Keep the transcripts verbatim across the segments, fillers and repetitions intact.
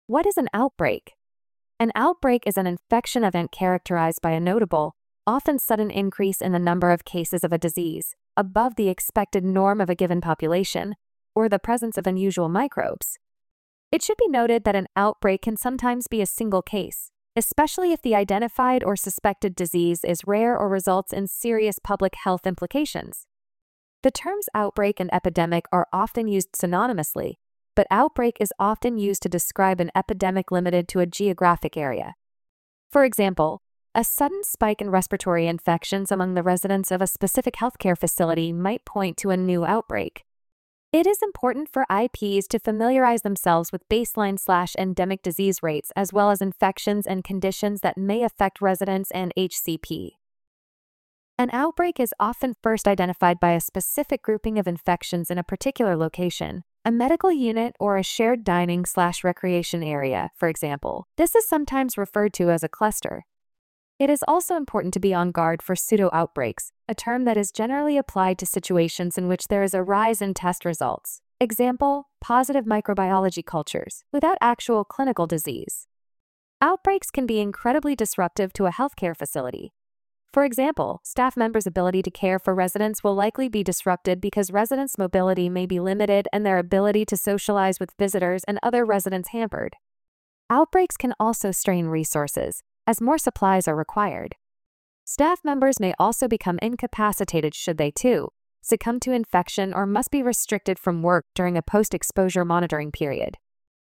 What is an outbreak? An outbreak is an infection event characterized by a notable, often sudden increase in the number of cases of a disease, above the expected norm of a given population, or the presence of unusual microbes. It should be noted that an outbreak can sometimes be a single case, especially if the identified or suspected disease is rare or results in serious public health implications. The terms outbreak and epidemic are often used synonymously, but outbreak is often used to describe an epidemic limited to a geographic area. For example, a sudden spike in respiratory infections among the residents of a specific healthcare facility might point to a new outbreak. It is important for I Ps to familiarize themselves with baseline/endemic disease rates as well as infections and conditions that may affect residents and H C P. An outbreak is often first identified by a specific grouping of infections in a particular location, a medical unit or a shared dining/recreation area, for example. This is sometimes referred to as a cluster. It is also important to be on guard for pseudo-outbreaks, a term that is generally applied to situations in which there is a rise in test results. Example, positive microbiology cultures, without actual clinical disease. Outbreaks can be incredibly disruptive to a healthcare facility. For example, staff members' ability to care for residents will likely be disrupted because residents' mobility may be limited and their ability to socialize with visitors and other residents hampered. Outbreaks can also strain resources, as more supplies are required. Staff members may also become incapacitated should they, too, succumb to infection or must be restricted from work during a post-exposure monitoring period.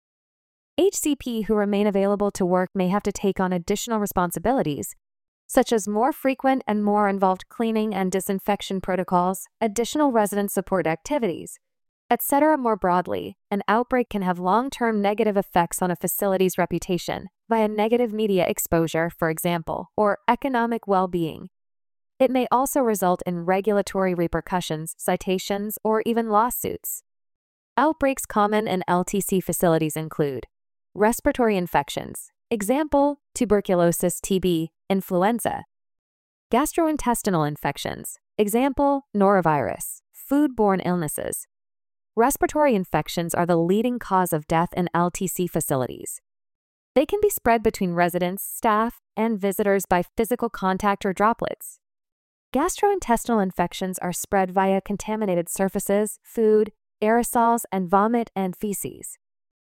H C P who remain available to work may have to take on additional responsibilities, such as more frequent and more involved cleaning and disinfection protocols, additional resident support activities, et cetera. More broadly, an outbreak can have long-term negative effects on a facility's reputation, via negative media exposure, for example, or economic well-being. It may also result in regulatory repercussions, citations, or even lawsuits. Outbreaks common in L T C facilities include respiratory infections, example, tuberculosis, T B, influenza. Gastrointestinal infections, example, norovirus, foodborne illnesses. Respiratory infections are the leading cause of death in L T C facilities. They can be spread between residents, staff, and visitors by physical contact or droplets. Gastrointestinal infections are spread via contaminated surfaces, food, aerosols, and vomit and feces.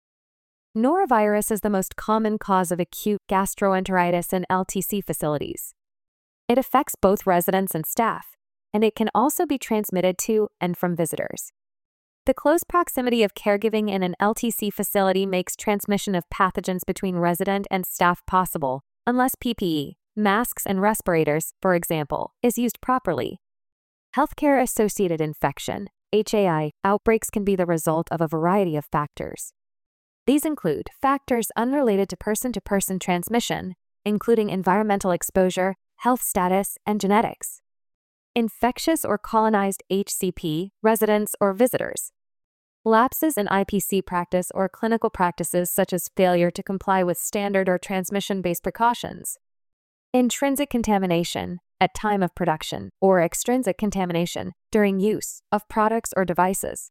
Norovirus is the most common cause of acute gastroenteritis in L T C facilities. It affects both residents and staff, and it can also be transmitted to and from visitors. The close proximity of caregiving in an L T C facility makes transmission of pathogens between resident and staff possible, unless P P E, masks and respirators, for example, is used properly. Healthcare-associated infection, H A I, outbreaks can be the result of a variety of factors. These include factors unrelated to person-to-person transmission, including environmental exposure, health status, and genetics. Infectious or colonized H C P, residents, or visitors. Lapses in I P C practice or clinical practices such as failure to comply with standard or transmission-based precautions. Intrinsic contamination, at time of production, or extrinsic contamination, during use, of products or devices.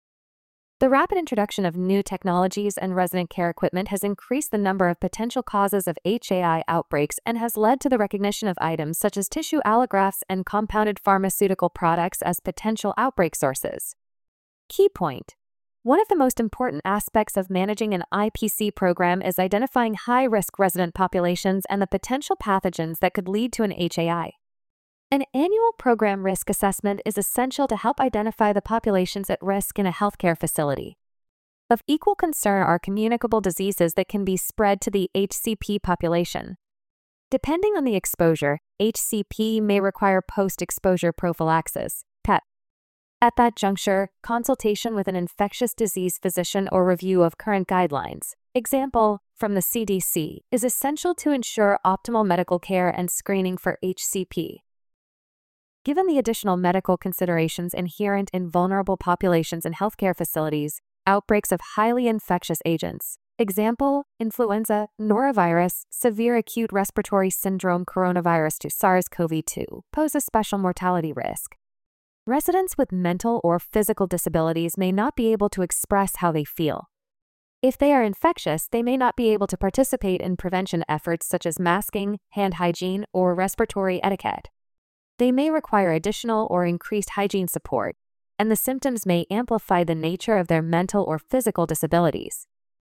The rapid introduction of new technologies and resident care equipment has increased the number of potential causes of H A I outbreaks and has led to the recognition of items such as tissue allografts and compounded pharmaceutical products as potential outbreak sources. Key point: one of the most important aspects of managing an I P C program is identifying high-risk resident populations and the potential pathogens that could lead to an H A I. An annual program risk assessment is essential to help identify the populations at risk in a healthcare facility. Of equal concern are communicable diseases that can be spread to the H C P population. Depending on the exposure, H C P may require post-exposure prophylaxis, P E P. At that juncture, consultation with an infectious disease physician or review of current guidelines, example, from the C D C, is essential to ensure optimal medical care and screening for H C P. Given the additional medical considerations inherent in vulnerable populations in healthcare facilities, outbreaks of highly infectious agents, example, influenza, norovirus, severe acute respiratory syndrome coronavirus to SARS CoV two, pose a special mortality risk. Residents with mental or physical disabilities may not be able to express how they feel. If they are infectious, they may not be able to participate in prevention efforts such as masking, hand hygiene, or respiratory etiquette. They may require additional or increased hygiene support, and the symptoms may amplify the nature of their mental or physical disabilities.